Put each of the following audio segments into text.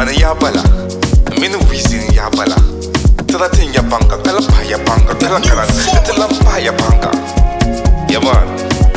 mana yabala minu wizin yabala tala tin yabanga tala pa yabanga tala karan tala pa yabanga yeah man.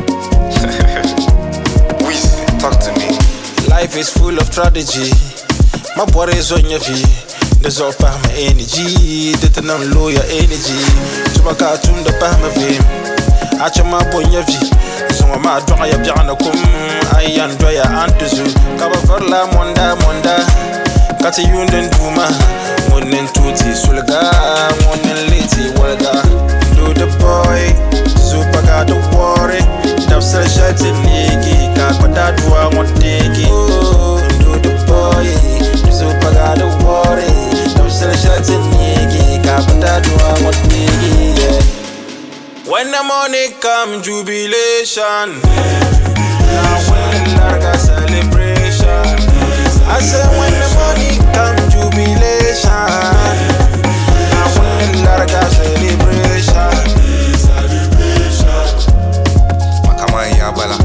Wiz, talk to me. Life is full of strategy. My body is on your feet. There's all part my energy. Dit en een lawyer energy. Chumaka tum de pa me vim. Achama bon your vie. Zonga ma dwa ya biana kum. I enjoy ya antuzu. Kaba verla monda monda. Kati yunden duma. Monen tuti sulga. Monen liti walga. Do the boy. Super got the worry. Dapsel shati niki. Kakwada dwa moteki. Do the boy. Super got the worry. Dapsel shati niki. Kakwada dwa moteki. When the money come, jubilation. Now when the larga celebration. I say when the money come, jubilation. Now when the larga celebration. Yabala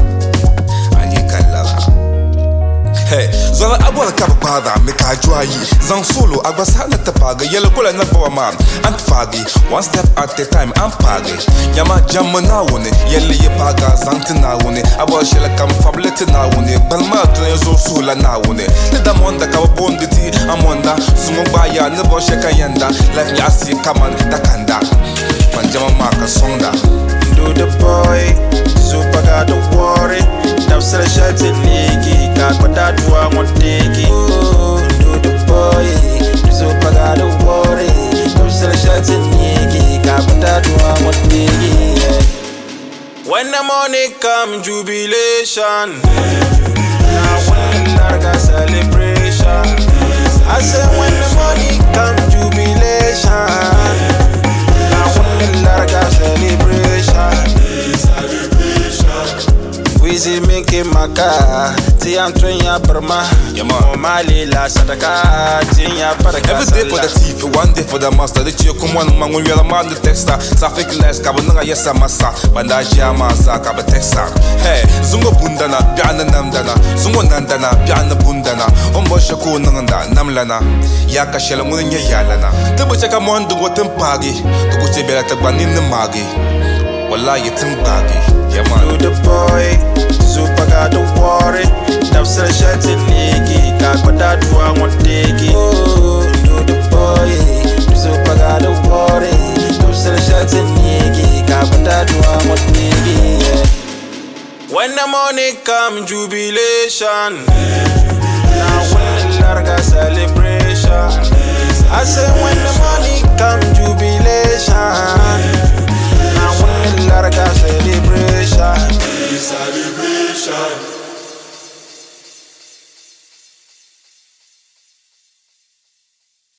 hey, zala abwala kabada meka joyi zang solo agbasana tapaga yellow kola na bawa man ant fagi one step at a time am pagi yama jamana woni yelle ye paga zantina woni abwa shela kam fablete na woni balma to yezo sula na woni da monda ka bonditi amonda sumo baya ne bo sheka yanda life ya si kaman takanda man jama maka sonda do the boy super got the worry. Dapsel shati niki. Kakwada dwa moteki. Do the boy. Super got the worry. Dapsel shati niki. Kakwada dwa moteki. When the money come, jubilation. Now when the larga celebration. I say when the money come, jubilation. Now when the larga celebration. Wizi minke maka Tiyan tunya Burma Mali la sadaka Tinya paraka every day for the TV, one day for the master. The chiyo kumwan mangu yala man the texta. Safik les kaba nunga yesa masa. Banda jama sa kaba texta. Hey, zungo bundana, biana namdana. Zungo nandana, biana bundana. Ombo shaku nanganda, namlana. Yaka shela munya yalana. Tubu chaka mwandu gotem pagi. Tuku chebela tagbani magi. Wallahi timbagi. Yeah man. Do the boy, super got the worry. Dapsel shati niki. Kakwada dwa moteki. Do the boy, super got the worry. Dapsel shati niki. Kakwada dwa moteki. When the money come, jubilation. Now when the larga celebration.